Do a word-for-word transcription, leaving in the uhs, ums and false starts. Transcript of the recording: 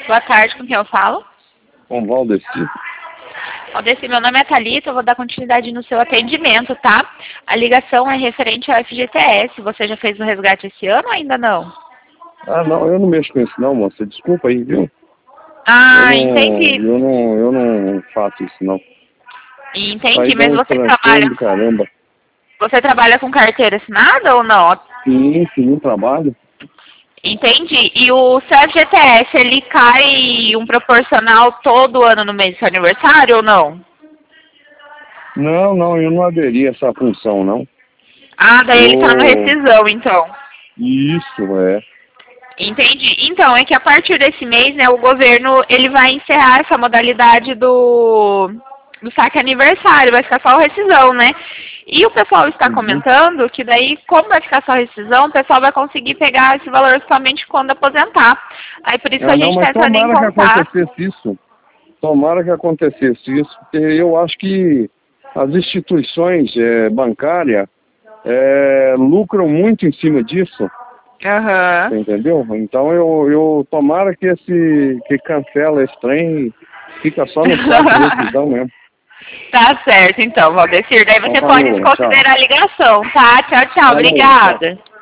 Boa tarde, com quem eu falo? Com Valdeci. Valdeci, meu nome é Thalita, eu vou dar continuidade no seu atendimento, tá? A ligação é referente ao F G T S. Você já fez o resgate esse ano ou ainda não? Ah, não, eu não mexo com isso não, moça. Desculpa aí, viu? Ah, eu não, entendi. Eu não, eu não faço isso, não. Entendi, Aí dá mas um você transtorno trabalha, do caramba. você trabalha com carteira assinada ou não? Sim, sim, um trabalho. Entendi. E o seu F G T S, ele cai um proporcional todo ano no mês do seu aniversário ou não? Não, não, eu não aderi a essa função, não. Ah, daí ele tá no Eu... rescisão, então. Isso, é. Entendi. Então, é que a partir desse mês, né, o governo, ele vai encerrar essa modalidade do, do saque aniversário, vai ficar só o rescisão, né? E o pessoal está Uhum. comentando que daí, como vai ficar só a rescisão, o pessoal vai conseguir pegar esse valor somente quando aposentar. Aí por isso que Ah, a não, gente está mas entrando em tomara que contato. acontecesse isso. Tomara que acontecesse isso, porque eu acho que as instituições é, bancárias é, lucram muito em cima disso. Aham. Você entendeu? Então eu, eu tomara que esse que cancela esse trem e fica só no saco de decisão mesmo. Tá certo, então, Valdecir. Daí Então você pode falou, tchau. desconsiderar a ligação, tá? Tchau, tchau. Falou, tchau. Obrigada.